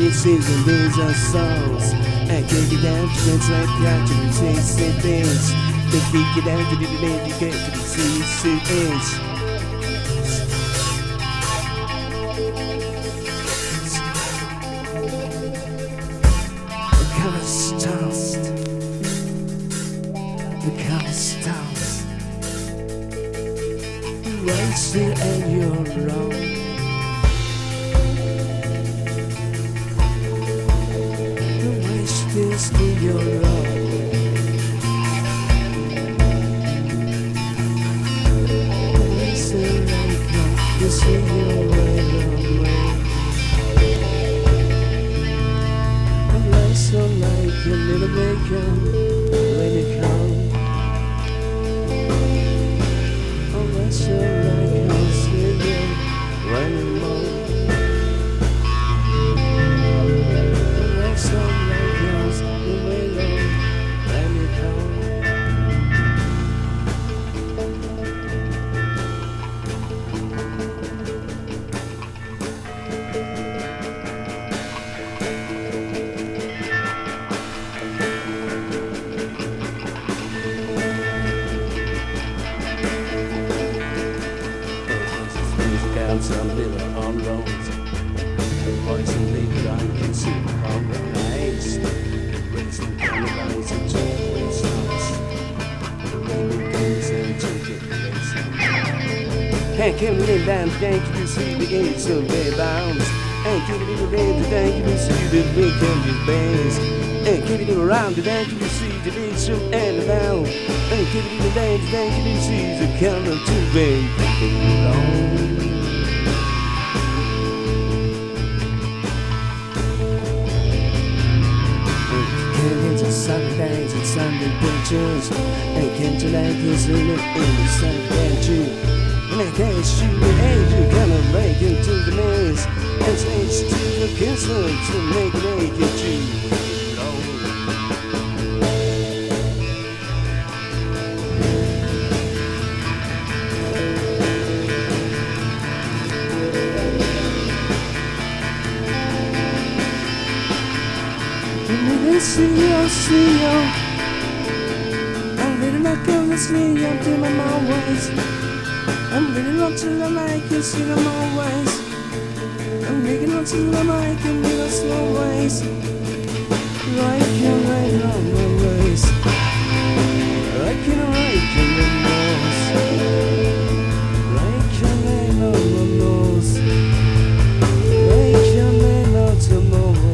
it seems and these are songs. And take it down to dance like that to the same things. They take it down to the man you get to the same things. The color's tossed. The color's tossed. Right still and you're wrong. This to your love. Listen like now, this is your way. I'm listen like a little bacon when it comes. I'm listen like I'm singing when it moves. Some little on roads, voice and leader I can see on the lights, racing cannibals and chocolate stars, raining things and chicken racing. Can't keep me down, thank you to see the gates of their bounds, and keep it around, thank you to see the big country bands, and keep it around, thank you to see the beach of Annabelle, and keep it around, thank you to see the counter to bring people along. Sunday days and Sunday pictures, and came to like this in the Sunday too. And I can't shoot the angel, gonna break into the maze, and stage to the kisser to make it naked too. See you. I'm really not gonna see you till I'm always. I'm really not till I like you, see I'm always. I'm really not till I like you, little slow ways. Like you right on my ways. Like you right in the nose. Like your name on my nose. Like your name on tomorrow.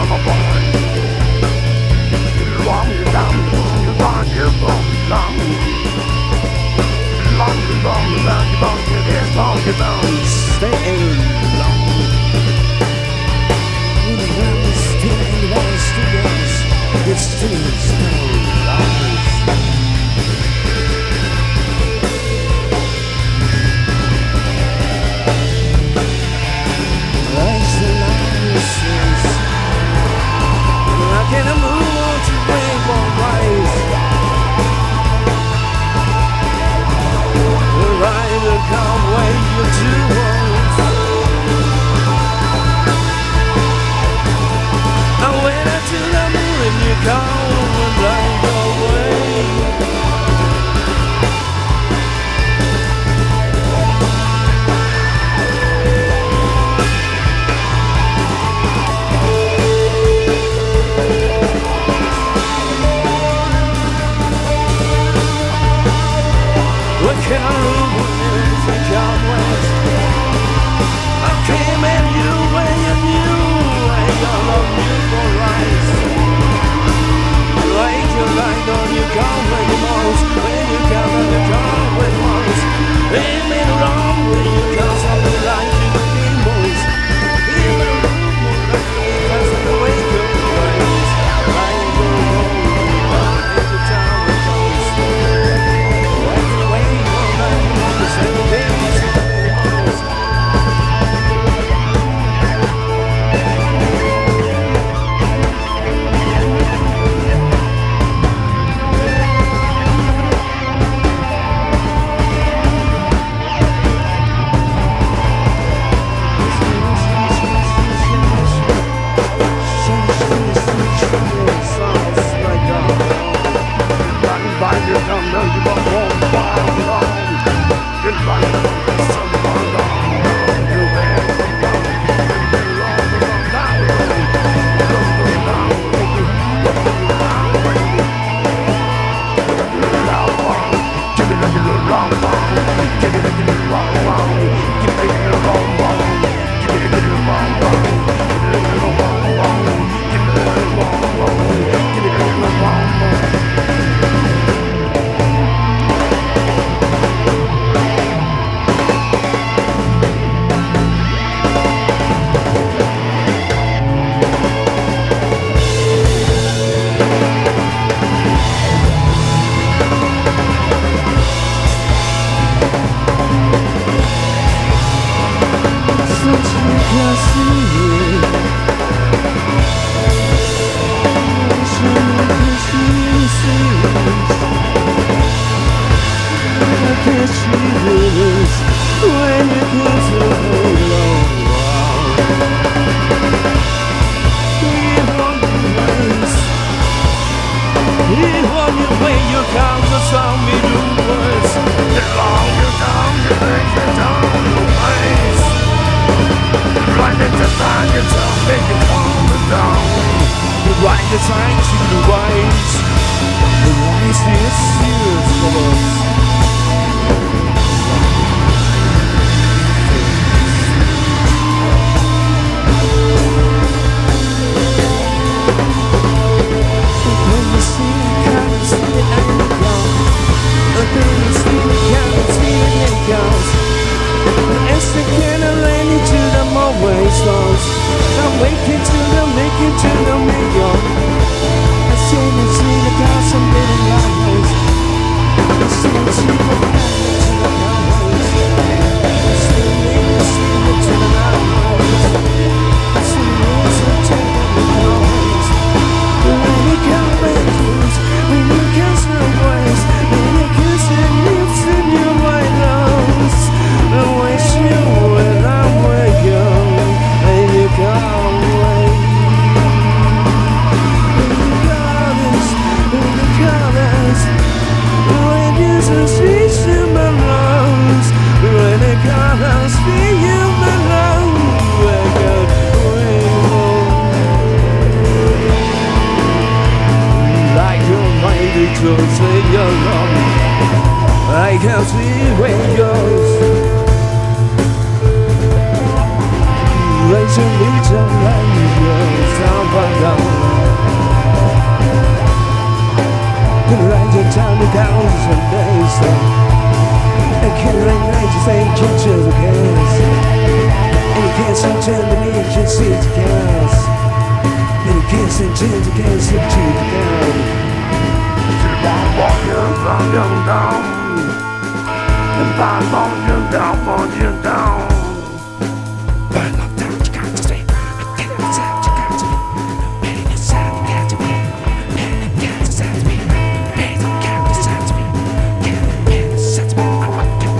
Come to reach a light, sound down. Gonna ride your time to count some days. And can't rain to say catches the gas. And you can't see turn the need, you see the gas. And you can't see turn the gas, you see the gas. Down. And I'm on you down. Burn up down, you got to stay. Get inside, you got to be. Man inside, you got to be. Man inside to be. Man inside to be. Man inside to be. I want to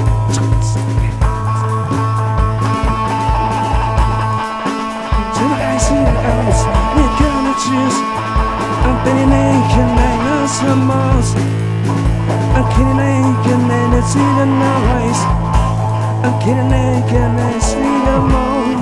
I see the else, we're gonna choose. I'm bending naked, like no summers. I'm getting naked, man, it's in the noise. I'm getting naked, man, it's in the moon.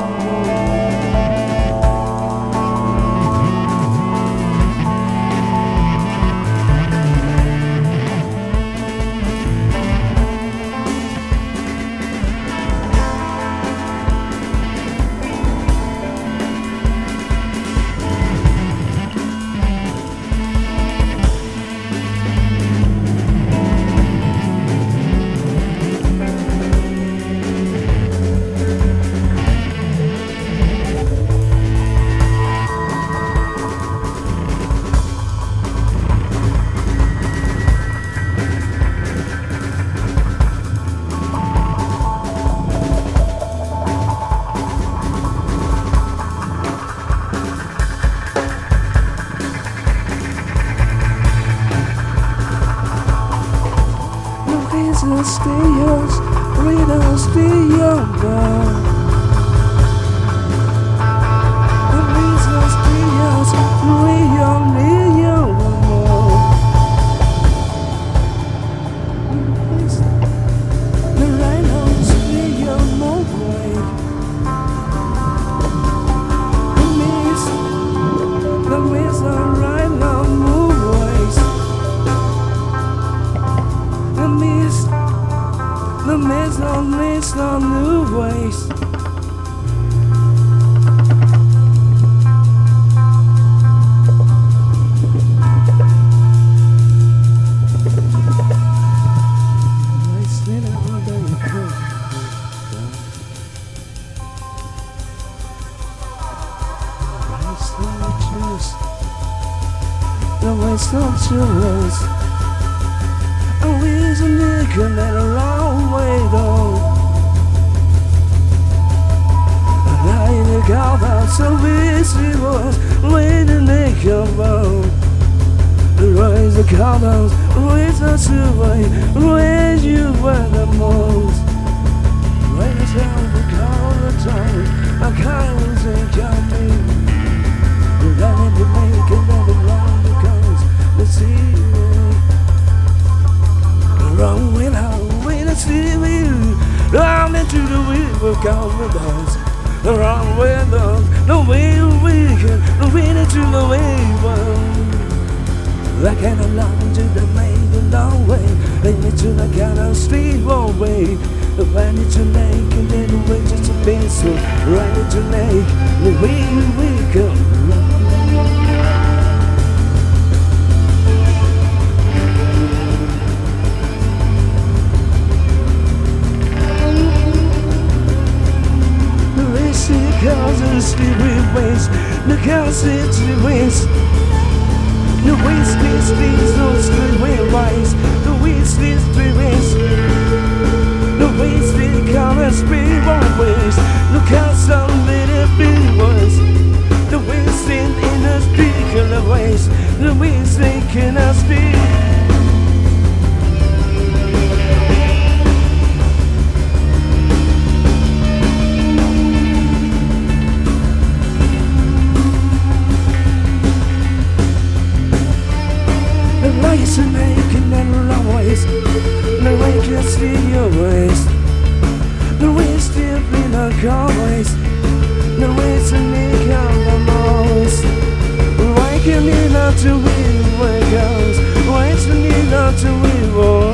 Stay yours, read on, stay young, the reason stay yours, read on, the right on, stay young, no way. The reason right now, move ways. The mist on new ways. The waste of choice. Always a nigga and a long way though. And I in the cowboy so busy was waiting to come out. The rise of cowboys, raise us away, raise you were the most. Raise out the call the time, I can't count me. But I need to make another long because the sea. Run without to see you. Run into the river, come with us. Run with us, the way we can. Run into the river. I cannot long to the main long way. Lead me to the kind of street one way. Run into lake and then away just a bit so. Run into lake, the way we can. Because of the spirit ways, the city ways, the waste is these no street ways, the waste is three ways, the waste is color spirit ways, the cast of little big ways, the waste in the particular ways, the waste they cannot speak. Lights are making and long ways. The way can see your ways. The way still be like always. The way to make out the most. Why can you not to win where it goes? Why can you not to win?